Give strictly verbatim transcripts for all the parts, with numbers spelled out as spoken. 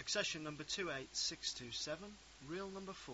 Succession number two eight six two seven, reel number four.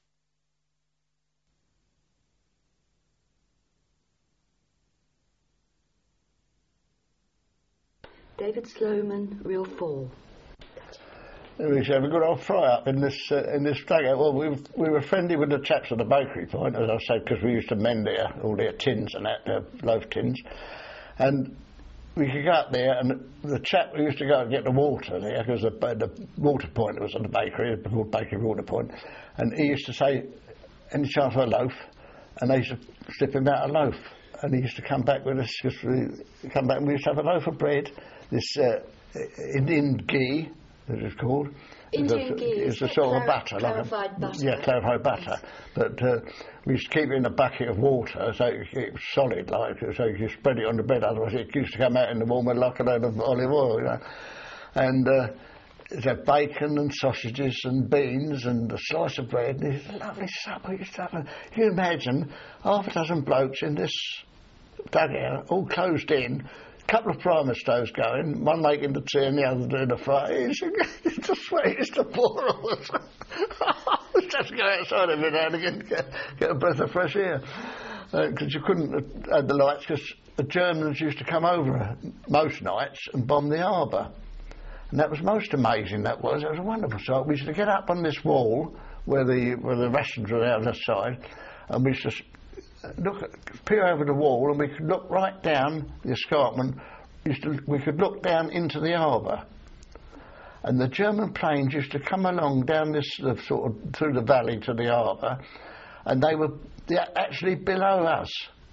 David Sloman, reel four. We should have a good old fry up in this uh, in this dugout. Well, we we were friendly with the chaps at the bakery point, as I said, because we used to mend their all their tins and that, their loaf tins, and we could go up there, and the chap who used to go and get the water there, because the, the water point was at the bakery, it was called Bakery Water Point, and he used to say, "Any chance for a loaf?" And they used to slip him out a loaf, and he used to come back with us, because we come back and we used to have a loaf of bread, this uh, Indian ghee, as it's called. Indian ghee is a sort of butter, clarified like a, butter. Yeah, clarified butter. Yes. But uh, we used to keep it in a bucket of water, so it was solid, like so you spread it on the bread. Otherwise, it used to come out in the morning like a load of olive oil, you know. And uh, there's bacon and sausages and beans and a slice of bread. And it's a lovely supper. You stuff. Can you imagine half a dozen blokes in this dugout, all closed in? Couple of primer stoves going, one making the tea and the other doing the fry. It's, it's the sweetest of boils. Just go outside every now and again to get, get a breath of fresh air. Because uh, you couldn't have the lights, because the Germans used to come over most nights and bomb the harbour. And that was most amazing, that was. It was a wonderful sight. We used to get up on this wall where the, where the rations were out on the side, and we used to look, peer over the wall, and we could look right down the escarpment. Used to, we could look down into the harbour, and the German planes used to come along down this uh, sort of through the valley to the harbour, and they were actually below us,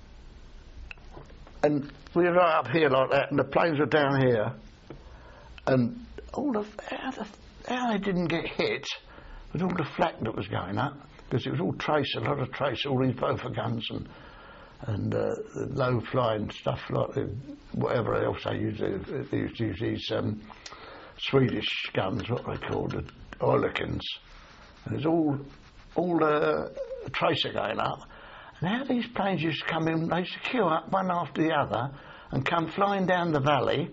and we were right up here like that, and the planes were down here, and all of how, the, how they didn't get hit with all the flak that was going up. Because it was all trace, a lot of trace, all these Bofor guns and and uh, low flying stuff like the, whatever else they used. They used to use these um, Swedish guns, what they called, the Oerlikons. And there's all all uh, tracer going up. And how these planes used to come in, they used to queue up one after the other and come flying down the valley.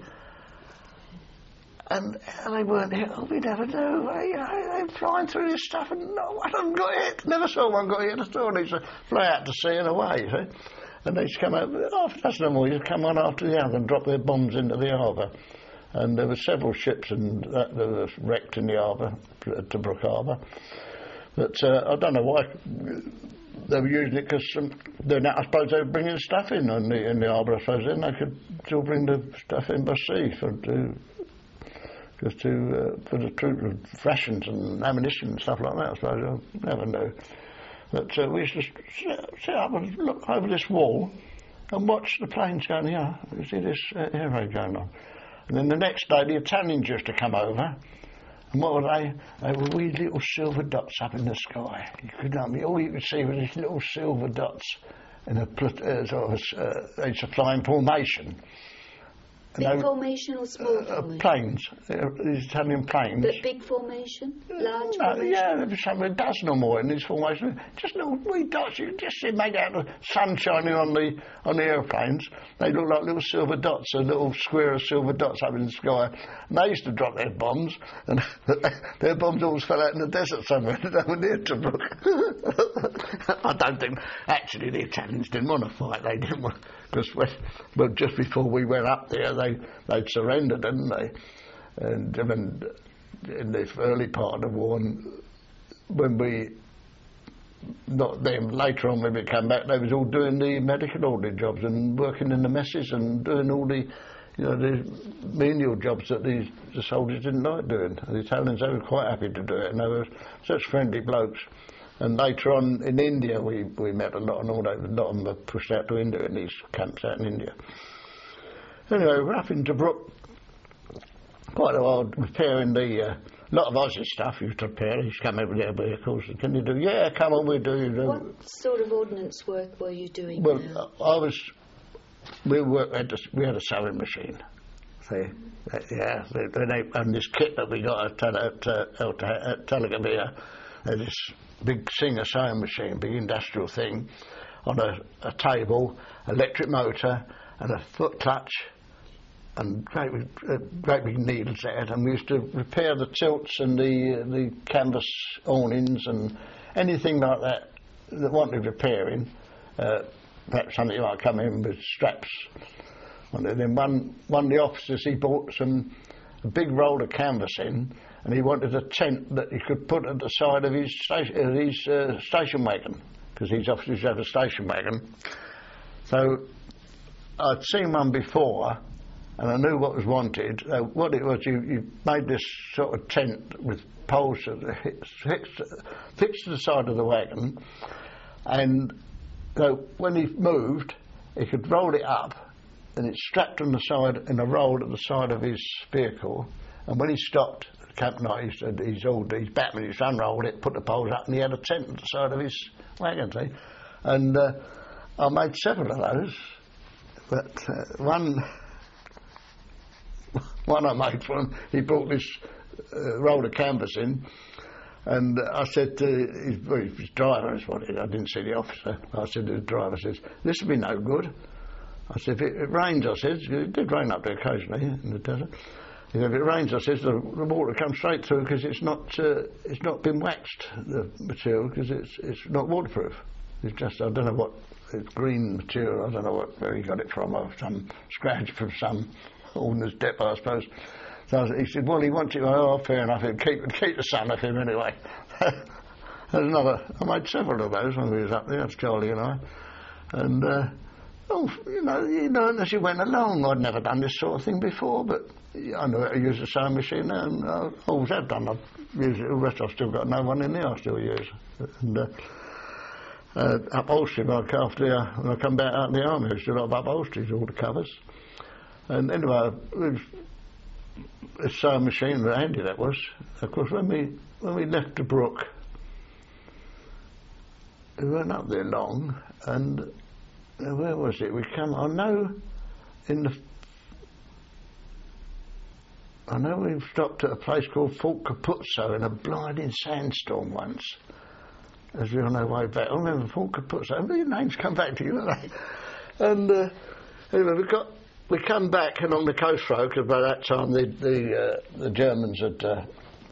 And they weren't hit. Oh, we never knew. They, they were flying through this stuff, and no one of them got hit. Never saw one got hit at all. They used to fly out to sea and away, you see. And they used to come out, half a dozen of them used to come one after the other and drop their bombs into the harbour. And there were several ships and that, that were wrecked in the harbour, Tobruk Harbour. But uh, I don't know why they were using it, because um, I suppose they were bringing stuff in on the, in the harbour, I suppose. Then they could still bring the stuff in by sea for to. Just to uh, for the troop rations and ammunition and stuff like that, I suppose. I never knew. But uh, we used to sit up and look over this wall and watch the planes going here. You see this uh, air raid going on. And then the next day, the Italians used to come over. And what were they? They were wee little silver dots up in the sky. You could not be, all you could see were these little silver dots in a uh, sort of uh, they used to fly in formation. Big they, formation or small uh, formation? Planes, uh, these Italian planes. But big formation? Large no, formation? Yeah, there was something, a dozen or more in these formations. Just little wee dots, you just see made out of sun shining on the on the airplanes. They look like little silver dots, a little square of silver dots up in the sky. And they used to drop their bombs, and their bombs always fell out in the desert somewhere. They were near Tobruk. I don't think, actually, the Italians didn't want to fight. They didn't want, because well, just before we went up there, they they'd surrendered, didn't they? And I mean, in the early part of the war, and when we, not them, later on when we came back, they was all doing the medical orderly jobs and working in the messes and doing all the, you know, the menial jobs that these the soldiers didn't like doing. The Italians, they were quite happy to do it, and they were such friendly blokes. And later on in India, we, we met a lot, and all that, a lot of them were pushed out to India in these camps out in India. Anyway, we're up in Tobruk quite a while repairing the, uh, lot of Aussie stuff you used to repair. He's come over there vehicles. Can you do? Yeah, come on, we do. You do. What sort of ordnance work were you doing? Well, now? I was, we worked, at this, we had a sewing machine. See, uh, yeah, they, they, and this kit that we got at, at, at, at Telegavir, uh, this big Singer sewing machine, big industrial thing, on a, a table, electric motor, and a foot clutch, and great, uh, great big needles there, and we used to repair the tilts and the uh, the canvas awnings and anything like that that wanted repairing. Uh, perhaps something might come in with straps. And then one one of the officers, he bought some a big roll of canvas in, and he wanted a tent that he could put at the side of his station, uh, his uh, station wagon, because these officers have a station wagon. So I'd seen one before, and I knew what was wanted. Uh, what it was, you, you made this sort of tent with poles fixed, fixed to the side of the wagon, and so when he moved, he could roll it up, and it's strapped on the side in a roll at the side of his vehicle. And when he stopped at camp night, he said he's all these Batman, he's unrolled it, put the poles up, and he had a tent at the side of his wagon. See? And uh, I made several of those, but uh, one. One I made for him, he brought this uh, roll of canvas in, and uh, I said to his, well, his driver, is what it, I didn't see the officer, I said to the driver, I said, this will be no good. I said, if it, it rains, I said, it did rain up there occasionally in the desert. He said, if it rains, I said, the, the water comes straight through because it's not uh, it's not been waxed, the material, because it's it's not waterproof. It's just, I don't know what, it's green material, I don't know what, where he got it from, or some scratch from some ordnance depot, I suppose. So I said, he said, well, he wants it. Oh, fair enough. He'd keep, keep the sun off him anyway. There's another. I made several of those when we was up there. That's Charlie and I. And uh, oh, you know, you learn as you went along. I'd never done this sort of thing before, but I know how to use a sewing machine now, and I always have done. I've used it. The rest I've still got no one in there I still use. And uh, uh, upholstery, like after uh, when I come back out of the army, I used to do a lot of upholstery, all the covers. And anyway, a sewing machine, very handy that was. Of course, when we when we left the brook, we weren't up there long, and uh, where was it? We come. I know in the. I know we stopped at a place called Fort Capuzzo in a blinding sandstorm once, as we were on our way back. I remember Fort Capuzzo. Your names come back to you, don't they? And uh, anyway, we got. We come back along the coast road because by that time the the, uh, the Germans had, uh,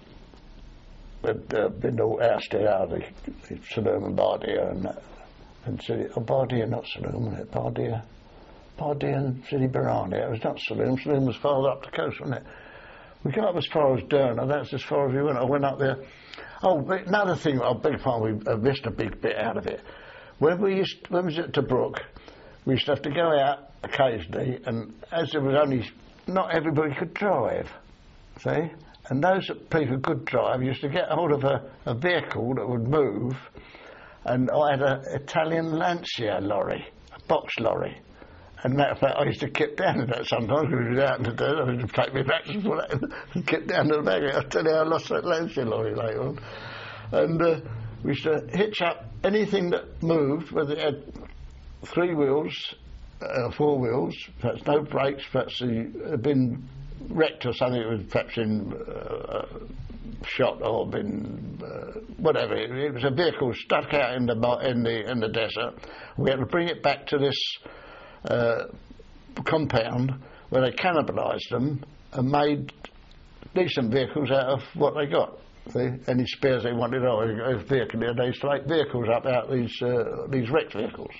had uh, been all ousted out of the, the Saloum and Bardia and, uh, and City. Oh, Bardia, not Saloum, wasn't it? Bardia, Bardia and City Barania. It was not Saloum. Saloum was farther up the coast, wasn't it? We got up as far as Derna. That's as far as we went. I went up there. Oh, another thing. I beg your pardon. We uh, missed a big bit out of it. When we used, when we was at Tobruk, we used to have to go out occasionally, and as there was only, not everybody could drive, see? And those people who could drive used to get hold of a, a vehicle that would move, and I had an Italian Lancia lorry, a box lorry. And matter of fact, I used to kip down in that sometimes because we was out in the dirt. I used to take me back and all that and kip down to the back. I'll tell you, I lost that Lancia lorry later on. And uh, we used to hitch up anything that moved, whether it had three wheels, uh, four wheels, perhaps no brakes, perhaps it had been wrecked or something, it was perhaps in uh, shot or been uh, whatever. It, it was a vehicle stuck out in the in the in the desert. We had to bring it back to this uh, compound where they cannibalised them and made decent vehicles out of what they got. See? Any spares they wanted, oh, a vehicle, they used to make vehicles up out of these uh, these wrecked vehicles.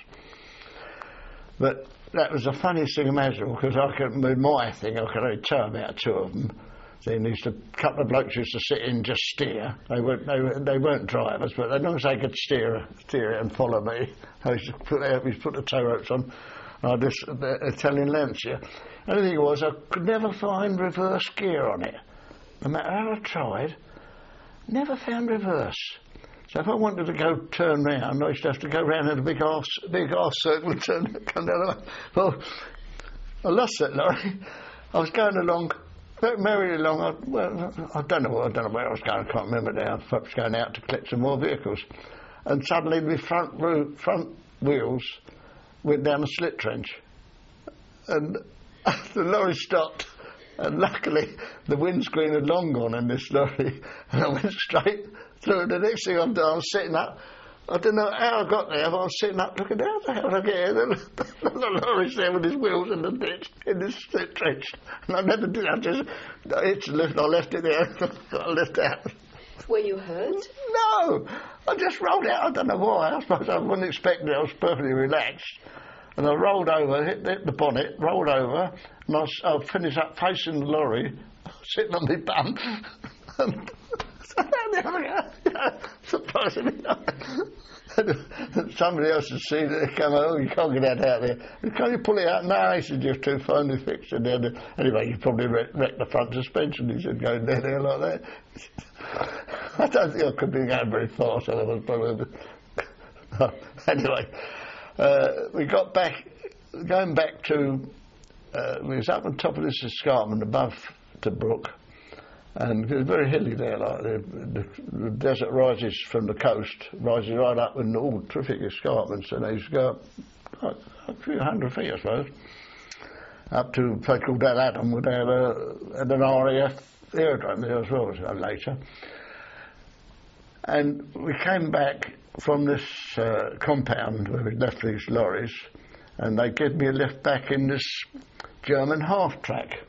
But that was the funniest thing imaginable, because I could, with my thing, I could only tow about two of them. Then used to, a couple of blokes used to sit in and just steer. They weren't, they, were, they weren't drivers, but as long as they could steer, steer it and follow me, I used to put, I used to put the tow ropes on. I had this the Italian Lancia. The only thing was, I could never find reverse gear on it. No matter how I tried, never found reverse. So if I wanted to go turn round, I used to have to go round in a big half, big half circle and turn, come down the way. Well, I lost that lorry. I was going along, very merrily along. I, well, I don't know, I don't know where I was going. I can't remember now. I was going out to collect some more vehicles, and suddenly my front roof, front wheels went down a slit trench, and the lorry stopped. And luckily, the windscreen had long gone in this lorry, and I went straight through. The next thing I'm doing, I was sitting up, I don't know how I got there, but I was sitting up looking, how the hell did I get here? The, the, the lorry's there with his wheels in the ditch, in this trench. And I never did, I just, it's left, I left it there, I left out. Were you hurt? No, I just rolled out, I don't know why, I suppose I wasn't expecting it, I was perfectly relaxed. And I rolled over, hit, hit the bonnet, rolled over, and I, I finished up facing the lorry, sitting on my bum. And surprisingly, somebody else had seen it. They come, oh, you can't get that out there. Can you pull it out? No, he said, just too finely fixed. And then, anyway, you probably wrecked, wrecked the front suspension. He said, going down there like that. I don't think I could be going very fast. I was probably. Anyway, uh, we got back, going back to, uh, we was up on top of this escarpment above Tobruk. And it was very hilly there, like the, the, the desert rises from the coast, rises right up and all terrific escarpments, and they used to go up like, a few hundred feet, I suppose, up to a place called Al Adam, where they had, a, had an R A F aerodrome there as well later. And we came back from this uh, compound where we left these lorries, and they gave me a lift back in this German half-track.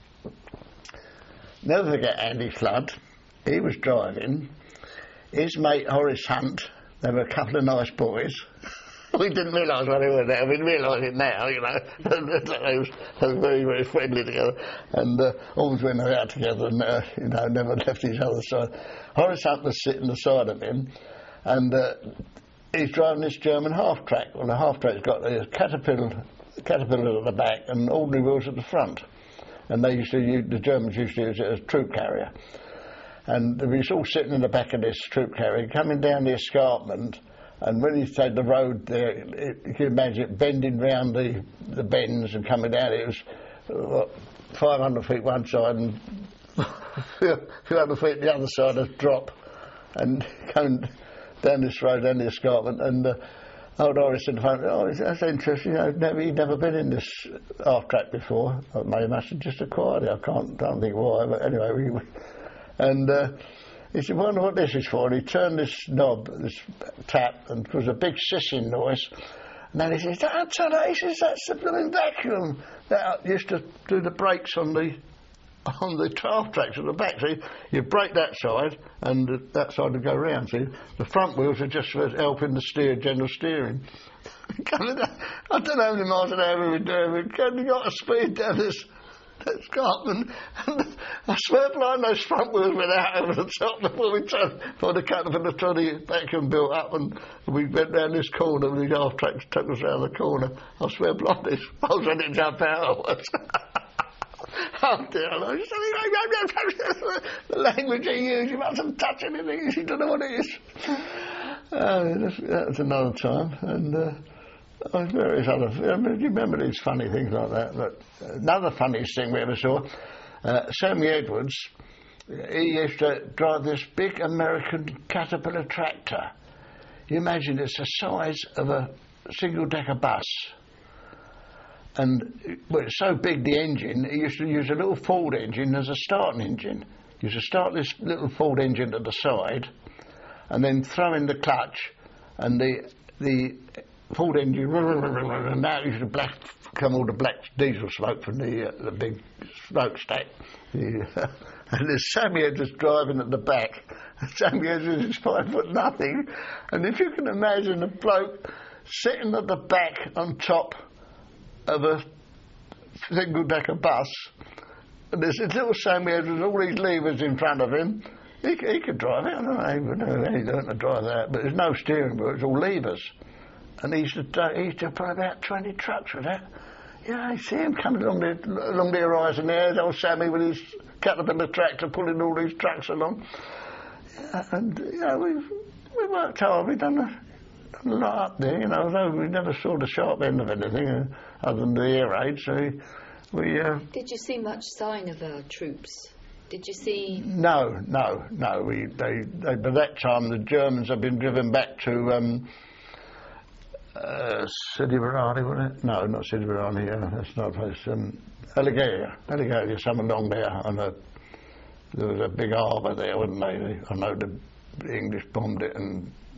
Never forget Andy Flood. He was driving. His mate Horace Hunt. They were a couple of nice boys. We didn't realise when they were there. We realise it now, you know. they, was, they were very, very friendly together, and uh, always went out together, and uh, you know, never left each other's side. Horace Hunt was sitting beside of him, and uh, he's driving this German half track. Well, the half track's got a caterpillar, caterpillar at the back, and ordinary wheels at the front. And they used to use, the Germans used to use it as a troop carrier. And we was all sitting in the back of this troop carrier, coming down the escarpment, and when you take the road there, it, you can imagine it bending round the, the bends and coming down. It was what, five hundred feet one side and a few hundred feet the other side of drop, and coming down this road, down the escarpment, and uh, old Horace in the front, oh, that's interesting, you know, never, he'd never been in this half-track before. I may must have just acquired it, I can't, don't think why, but anyway, we, and uh, he said, wonder what this is for, and he turned this knob, this tap, and it was a big sissing noise, and then he says, don't turn it, he says, that's the blooming vacuum that used to do the brakes on the on the half tracks at the back. See, you brake that side and that side would go round. See, the front wheels are just for helping the steer, general steering. I don't know how many miles an hour we were doing. We got a speed down this escarpment, and I swear blind those front wheels went out over the top before we turned, before the caterpillar trolley vacuum built up, and we went round this corner and the half tracks took us round the corner. I swear blind this, I was ready to jump out. Oh dear Lord, the language he used, you mustn't touch anything, you don't know what it is. Uh, that was another time, and uh, various other, I mean, you remember these funny things like that. But another funniest thing we ever saw, uh, Sammy Edwards, he used to drive this big American Caterpillar tractor. You imagine it's the size of a single-decker bus. And well, it's so big, the engine, he used to use a little Ford engine as a starting engine. He used to start this little Ford engine to the side and then throw in the clutch, and the the Ford engine, and now used to black, come all the black diesel smoke from the uh, the big smokestack. The, uh, and there's Sammy Edwards driving at the back. Sammy Edwards is five foot nothing. And if you can imagine a bloke sitting at the back on top of a single-decker bus, and there's this little Sammy Edwards, all these levers in front of him. He, he could drive it. I don't know, he learned to drive that, but there's no steering wheel, it's all levers. And he used to, he used to put about twenty trucks with that. Yeah, I see him coming along the, along the horizon there, old Sammy with his Caterpillar tractor pulling all these trucks along. Yeah, and, you know, we we worked hard, we've done a, done a lot up there, you know, although we never saw the sharp end of anything, uh, other than the air raid, so we... we uh, Did you see much sign of our troops? Did you see... No, no, no. We, they, they, by that time, the Germans had been driven back to... Um, Uh, Sidi Barani, wasn't it? No, not Sidi Barani, yeah, that's not a place. Um, Alligator, Alligator, somewhere along there. I know there was a big harbour there, wasn't there? I know the English bombed it and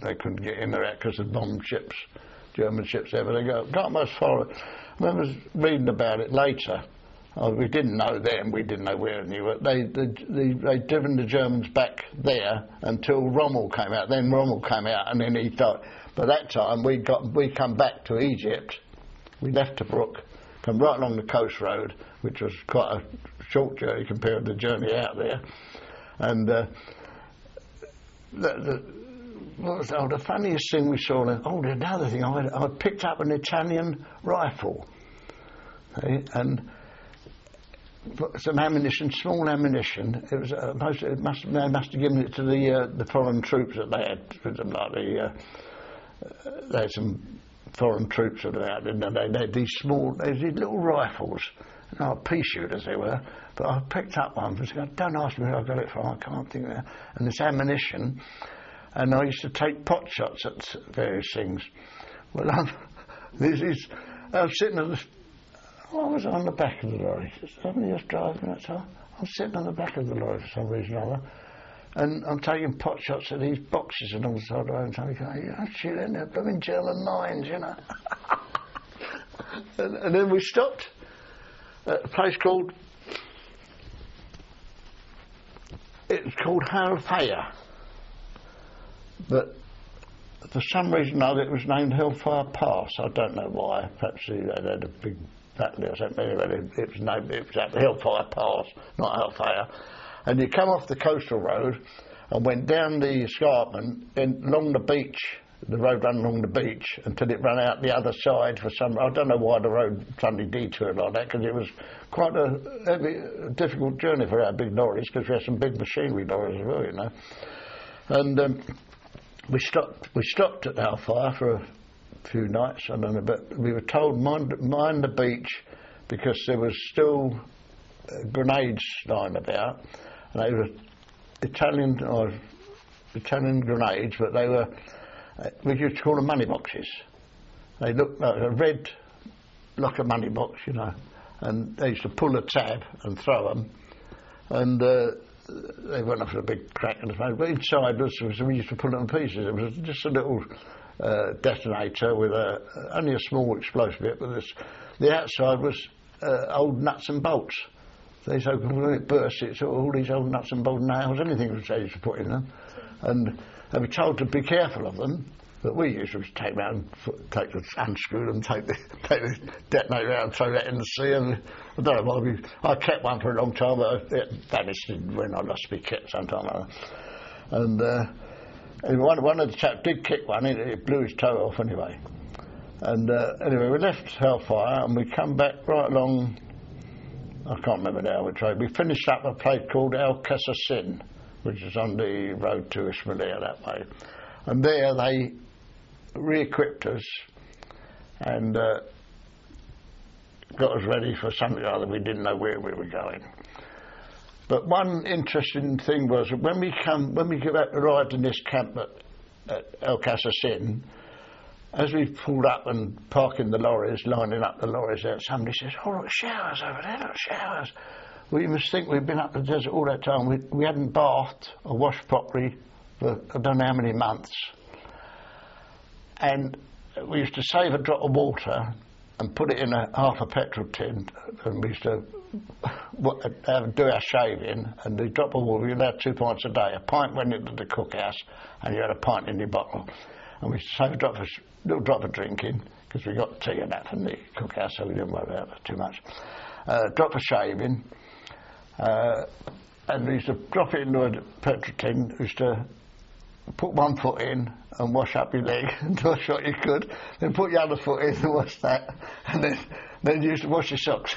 they couldn't get in or out because of bomb ships, German ships there. But they got, got much far. I remember reading about it later. Oh, we didn't know then, we didn't know where they were. They, they, they, they'd driven the Germans back there until Rommel came out. Then Rommel came out and then he died. By that time, we got we come back to Egypt. We left Tobruk, come right along the coast road, which was quite a short journey compared to the journey out there. And uh, the, the, what was, oh, the funniest thing we saw, oh, another thing, I, I picked up an Italian rifle. See, and some ammunition, small ammunition. It was uh, most. It must. They must have given it to the uh, the foreign troops that they had with them, like the. Uh, uh, they had some foreign troops that were out, and they, they had these small, they had these little rifles, no, pea shooters they were. But I picked up one. I said, "Don't ask me where I got it from. I can't think of it." And this ammunition, and I used to take pot shots at various things. Well, I'm, this is. I was sitting at the. I was on the back of the lorry. Somebody was driving that time. I'm sitting on the back of the lorry for some reason or other. And I'm taking pot shots at these boxes along the side of the road and saying, you know, shit, they're blooming German mines, you know. and, and then we stopped at a place called, it was called Halfaya. But for some reason or other it was named Hellfire Pass. I don't know why. Perhaps they had a big battle or something. It was named, it was at Hellfire Pass, not Hellfire. And you come off the coastal road and went down the escarpment and along the beach. The road ran along the beach until it ran out the other side for some. I don't know why the road suddenly detoured like that, because it was quite a heavy, difficult journey for our big lorries, because we had some big machinery lorries as well, you know. And um, we stopped. We stopped at Hellfire for a few nights. I don't know, but we were told mind, mind the beach, because there was still uh, grenades lying about. And they were Italian or Italian grenades, but they were, uh, we used to call them money boxes. They looked like a red, like a money box, you know. And they used to pull a tab and throw them, and uh, they went off a big crack in the smoke. But inside was, was we used to pull them in pieces. It was just a little uh, detonator with a only a small explosive bit, but this, the outside was uh, old nuts and bolts. They so when it burst, it's all these old nuts and bolts, nails, anything was they used to put in them, and they were told to be careful of them. But we used to take round, take the unscrew them, take the take the detonator out and throw that in the sea. And I don't know why we. I kept one for a long time, but it vanished when I lost my kit sometime. And uh, one one of the chaps did kick one, it, it blew his toe off anyway. And uh, anyway, we left Hellfire and we come back right along. I can't remember now which road. We finished up a place called El Casacin, which is on the road to Ismailia that way. And there they re-equipped us and uh, got us ready for something or other. We didn't know where we were going. But one interesting thing was that when we come, when we arrived in this camp at, at El Casacin, as we pulled up and parking the lorries, lining up the lorries there, somebody says, "Oh, look, showers over there, look, showers." Well, you must think we'd been up the desert all that time. We, we hadn't bathed or washed properly for I don't know how many months. And we used to save a drop of water and put it in a half a petrol tin, and we used to do our shaving, and the drop of water, we allowed two pints a day. A pint went into the cookhouse, and you had a pint in your bottle. And we used to save a drop of, little drop of drinking, because we got tea and that from the cookhouse, so we didn't worry about it too much. Uh, drop of shaving, uh, and we used to drop it into a petrol tin. We used to put one foot in and wash up your leg and wash what you could, then put your other foot in and wash that, and then then you used to wash your socks.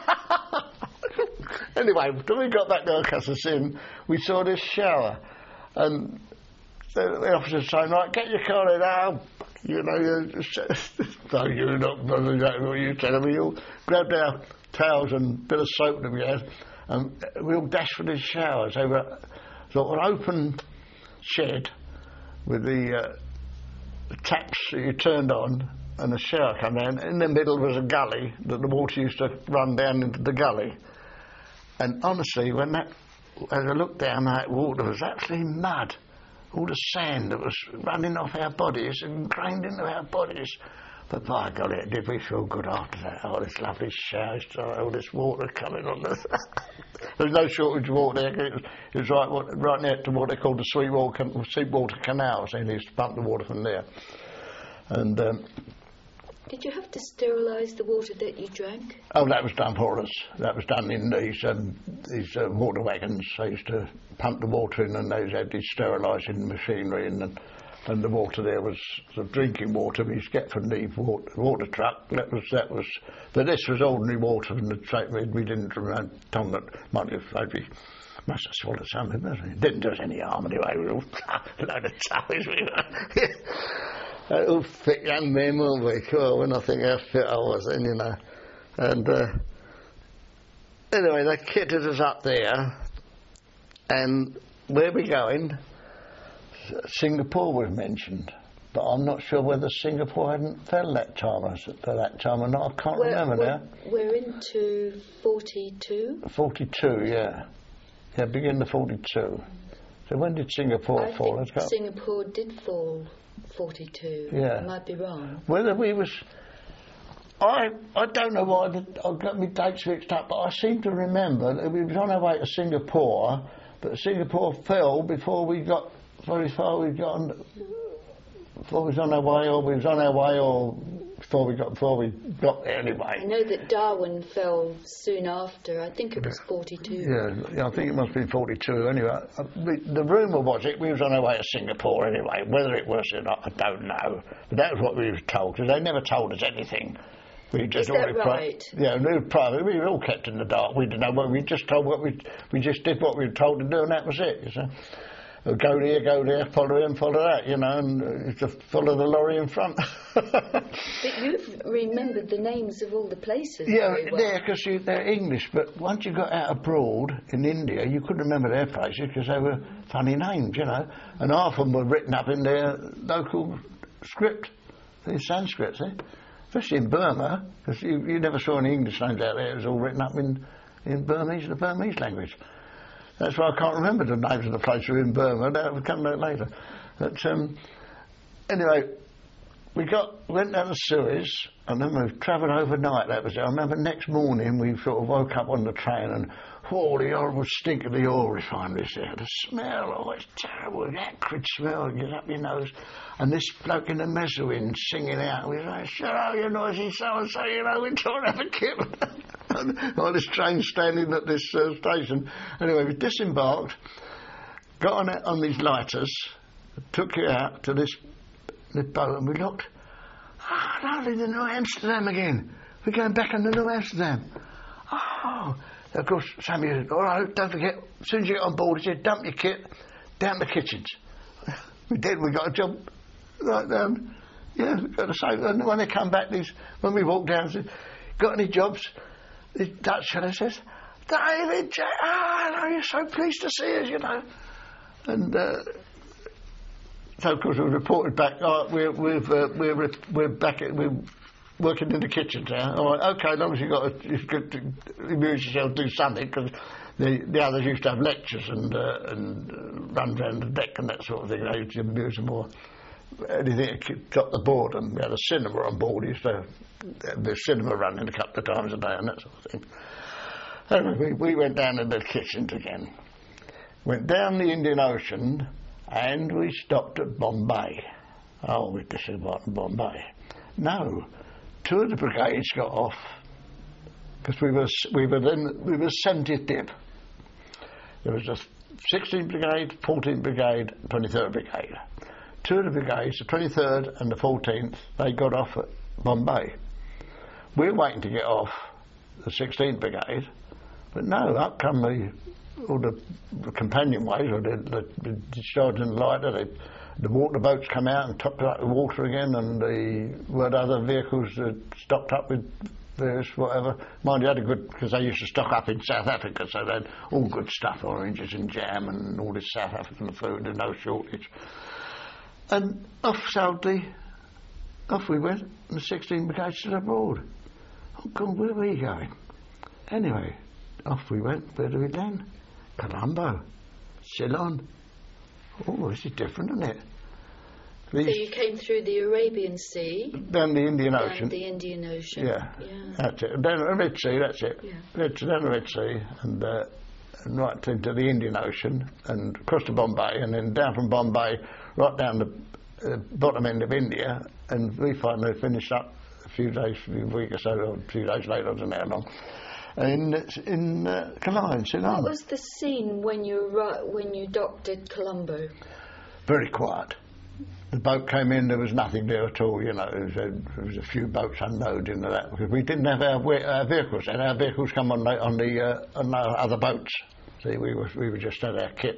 Anyway, when we got back to El Casacin, we saw this shower, and the, the officer saying, "Right, get your car in now." You know, you so you're not bothering exactly what you're telling me. You all grabbed our towels and a bit of soap that we had, and we all dashed for these showers. They were sort of an open shed with the, uh, the taps that you turned on, and the shower came down. In the middle was a gully that the water used to run down into the gully. And honestly, when that, as I looked down, that water was actually mud. all the sand that was running off our bodies and ingrained into our bodies. But by God, it did we feel good after that. Oh, this lovely shower, all this water coming on us. There was no shortage of water there. It was, it was right, right near to what they called the Sweetwater, Sweetwater Canal, so they used to pump the water from there. And um, did you have to sterilise the water that you drank? Oh, that was done for us. That was done in these um, these uh, water wagons. They used to pump the water in, and they had this sterilising machinery in them. And the water there was the drinking water we used to get from the water, water truck. That was that was, but this was ordinary water from the truck. We, we didn't run tongue that might have maybe must have swallowed something. It didn't do us any harm anyway. We were all a load of toughies. We were all fit young men, weren't we? Cool. When I think how fit I was then, you know. And uh, anyway, they kitted us up there, and where we going? Singapore was mentioned, but I'm not sure whether Singapore hadn't fell that time or that time or not. I can't we're, remember we're, now. We're into forty-two. forty-two, yeah, yeah, begin the forty-two. So when did Singapore I fall? think Singapore did fall forty-two. Yeah, I might be wrong. Whether we was, I I don't know why the, I got my dates mixed up, but I seem to remember that we was on our way to Singapore, but Singapore fell before we got. Very far we got on, before we was on our way, or we was on our way, or before we got before we got there anyway. I know that Darwin fell soon after. I think it was forty-two. Yeah, yeah, I think it must have been forty-two. Anyway, the, the rumour was it we was on our way to Singapore anyway. Whether it was or not, I don't know. But that was what we were told, because they never told us anything. We just Is that right? Pri- yeah, we were private. We were all kept in the dark. We didn't know what we just told what we we just did what we were told to do, and that was it. You know? Go there, go there, follow him, follow that, you know, and uh, follow the lorry in front. But you've remembered the names of all the places. Yeah, very well. there, because they're English, but once you got out abroad in India, you couldn't remember their places because they were funny names, you know, and half of them were written up in their local script, in Sanskrit, see? Especially in Burma, because you, you never saw any English names out there. It was all written up in, in Burmese, the Burmese language. That's why I can't remember the names of the places in Burma. That will come back later. But um, anyway, we got went down to Suez, and then we travelled overnight. That was it. I remember next morning we sort of woke up on the train, and oh, the horrible stink of the oil refineries there. The smell, oh, it's terrible. The acrid smell gets up your nose. And this bloke in the mezzanine singing out. We was like, shut up, you noisy so-and-so, you know, we're trying to have a kip. On this train standing at this uh, station. Anyway, we disembarked, got on, on these lighters, took you out to this, this boat, and we looked. Ah, oh, lovely, the New Amsterdam again. We're going back on the New Amsterdam. Oh, of course, Sammy said, all right, don't forget, as soon as you get on board, he said, dump your kit down the kitchens. We did, we got a job right down. Yeah, we got to say, and when they come back, these, when we walked down, said, got any jobs? The Dutch fellow says, David, J- ah, no, you're so pleased to see us, you know. And uh, so, of course, we reported back, oh, we're, we've, uh, we're, we're back, at, we're working in the kitchen now. All right, okay, as long as you've got to, you've got to amuse yourself, do something, because the, the others used to have lectures and, uh, and uh, run around the deck and that sort of thing. They used to amuse them more. Anything to stop the boredom. We had a cinema on board. We used to have the cinema running a couple of times a day and that sort of thing. Anyway, we, we went down to the kitchens again. Went down the Indian Ocean and we stopped at Bombay. Oh, we disembarked in Bombay. No, two of the brigades got off because we were we were then we were seventieth dip. There was the sixteenth Brigade, fourteenth Brigade, twenty-third Brigade. Two of the brigades, the twenty-third and the fourteenth, they got off at Bombay. We were waiting to get off the sixteenth Brigade, but no, up come the, all the, the companion ways, or the, the, the discharging lighter, they, the water boats come out and topped up with water again, and the what other vehicles that stocked up with various whatever. Mind you, had a good, because they used to stock up in South Africa, so they had all good stuff, oranges and jam and all this South African food, and no shortage. And off sailed the, off we went, and the sixteenth Brigade stood abroad. Oh God, where were we going? Anyway, off we went. Where do we land? Colombo, Ceylon. oh, this is different, isn't it? So you came through the Arabian Sea. Down the Indian Down Ocean. the Indian Ocean. Yeah, yeah. that's it. Down the Red Sea, that's it. Yeah. Red, down the Red Sea, and, uh, and right into the Indian Ocean, and across to Bombay, and then down from Bombay, right down the uh, bottom end of India, and we finally finished up a few days, a week or so, or a few days later, I don't know how long, in, in uh, Colombo, in Ceylon. What was the scene when you, ri- when you docked at Colombo? Very quiet. The boat came in, there was nothing there at all, you know, there was a, there was a few boats unloaded into that, because we didn't have our, our vehicles, and our vehicles come on the, on the, uh, on the other boats. See, we were, we were just had our kit.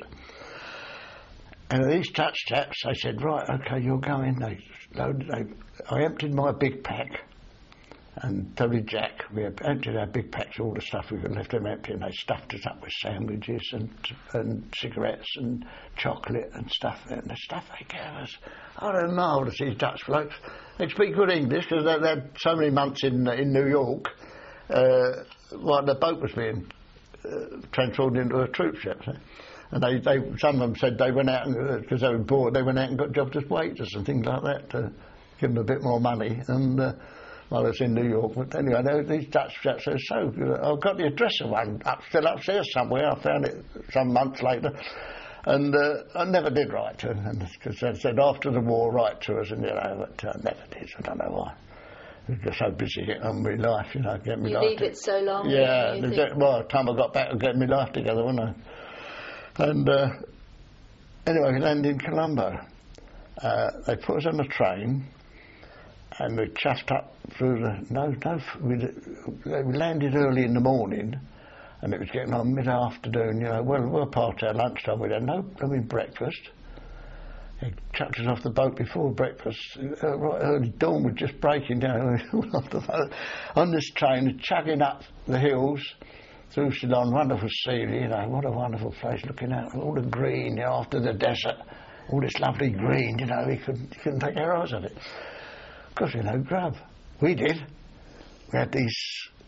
And these Dutch chaps, they said, right, OK, you're going. They loaded, they, I emptied my big pack, and so did Jack. We emptied our big packs, all the stuff we could left them empty, and they stuffed us up with sandwiches and and cigarettes and chocolate and stuff. And the stuff they gave us, oh, they're marvellous, these Dutch blokes. They speak good English because they, they had so many months in in New York uh, while the boat was being uh, transformed into a troop ship. So. And they, they, some of them said they went out, because they were bored, they went out and got jobs as waiters and things like that to give them a bit more money. And uh, well, it's in New York, but anyway, they, these Dutch chaps are so good. I've got the address of one up, still upstairs somewhere. I found it some months later, and uh, I never did write to them because they said after the war write to us, and you know, but I never did. I don't know why. We were just so busy getting on with life, you know, getting me you life. leave it so long. Yeah, you the, think... well, the time I got back, I getting my life together, wasn't I? And uh, anyway, we landed in Colombo. Uh, they put us on a train. And we chuffed up through the... No, no, we, we landed early in the morning, and it was getting on mid-afternoon, you know, well, well past our lunchtime. We had no blooming breakfast. They chucked us off the boat before breakfast. Uh, right early dawn was just breaking down off the boat. On this train, chugging up the hills through Ceylon, wonderful scenery, you know, what a wonderful place looking out. All the green, you know, after the desert, all this lovely green, you know, we couldn't, you couldn't take our eyes off it. Of course, we had no grub. We did. We had these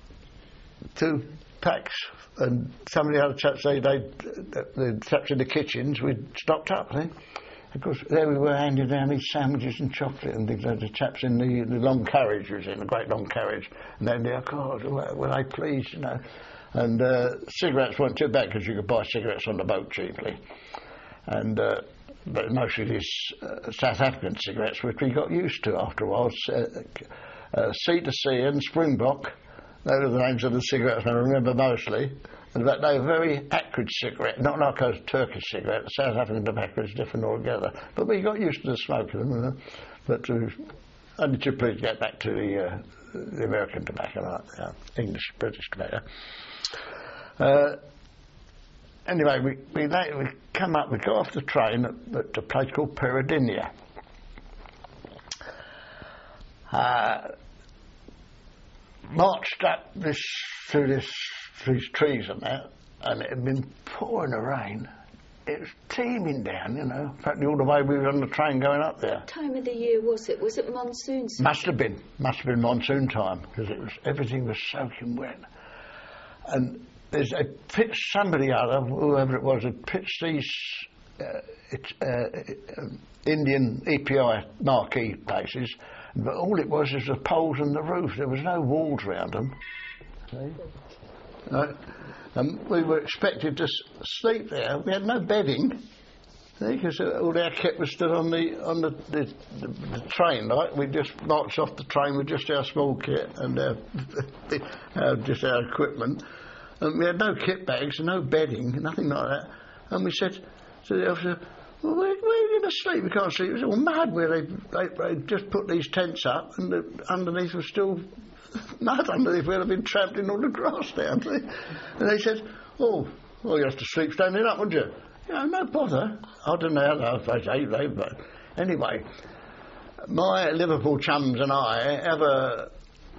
two packs, and some of the other chaps, they, they, the, the chaps in the kitchens, we'd stocked up, eh? Of course, there we were handing down these sandwiches and chocolate and things. The chaps in the, the long carriage was in, the great long carriage, and then they're, God, were, were they pleased, you know? And uh, cigarettes weren't too bad because you could buy cigarettes on the boat cheaply. And uh, but mostly these uh, South African cigarettes, which we got used to after a while. Uh, uh, C to C and Springbok, those are the names of the cigarettes I remember mostly. And that they were very acrid cigarette, not like a Turkish cigarette. The South African tobacco is different altogether. But we got used to the smoke of them. You know? But uh, only to please get back to the, uh, the American tobacco, like uh, English, British tobacco. Uh, Anyway, we, we, we come up, we got off the train at, at a place called Peradeniya. Uh, marched up this through this through these trees and that, and it had been pouring the rain. It was teeming down, you know, practically all the way we were on the train going up there. What time of the year was it? Was it monsoon season? Must have been, must have been monsoon time, because it was everything was soaking wet. And there's a pitch, somebody or other, whoever it was, had pitched these uh, it, uh, Indian E P I marquee places, but all it was was the poles and the roof. There was no walls around them. See? No. And we were expected to s- sleep there. We had no bedding, because all our kit was stood on the on the, the, the, the train. Right, we just marched off the train with just our small kit and our, our, just our equipment. And we had no kit bags, no bedding, nothing like that. And we said to the officer, well, where, where are you going to sleep? We can't sleep. It was all mud where they, they, they just put these tents up, and the, underneath was still mud underneath where they'd been trampling all the grass down. See? And they said, oh, well, you have to sleep standing up, wouldn't you? Yeah, no bother. I don't know how they say they, but anyway, my Liverpool chums and I, ever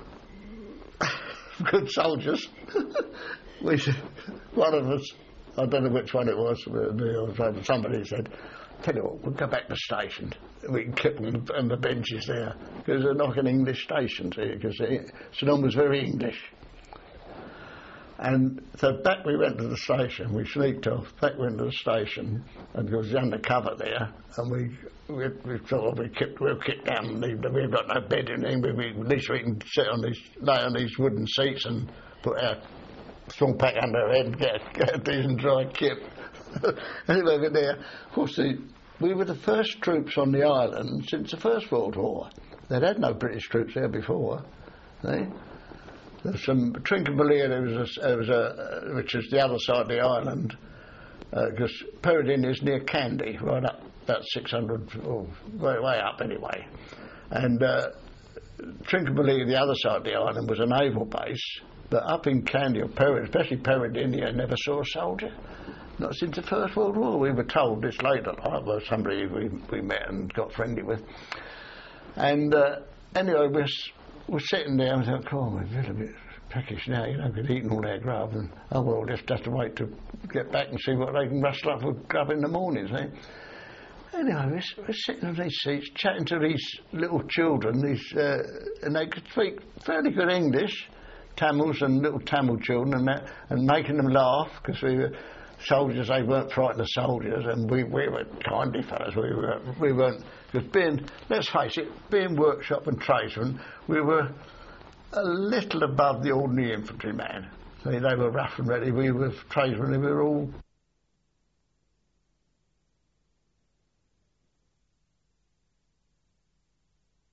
good soldiers, we, one of us, I don't know which one it was, but somebody said, tell you what, we'll go back to the station. We can keep them on the benches there, because they're not an English station, see, because Ceylon was very English. And so back we went to the station, we sneaked off, back we went to the station, and there was undercover there, and we we, we thought we kept we'll keep down and leave, we've got no bed in here, we, at least we can sit on these, lay on these wooden seats and put our strong pack under our head and get, get a decent dry kip. Anyway, we're there. Of course, the, we were the first troops on the island since the First World War. They'd had no British troops there before. See? There's some Trincomalee, there was a, there was a, which is the other side of the island, because uh, Peregrine is near Candy, right up about six hundred, or way, way up anyway. And uh, Trincomalee, the other side of the island, was a naval base, but up in Candy, or Peregrine, especially Peregrine, I never saw a soldier. Not since the First World War. We were told this later, like, well, somebody we, we met and got friendly with. And uh, anyway, we're, we're sitting there and thought, oh, we're a little bit peckish now, you know, we've eaten all their grub, and oh, well, we'll just have to wait to get back and see what they can rustle up with grub in the morning, see? Anyway, we're, we're sitting on these seats, chatting to these little children, these, uh, and they could speak fairly good English, Tamils and little Tamil children, and that, and making them laugh, because we were soldiers, they weren't frightened of soldiers, and we, we were kindly fellows, we, were, we weren't, because being, let's face it, being workshop and tradesmen, we were a little above the ordinary infantryman. See, they were rough and ready, we were tradesmen, we were all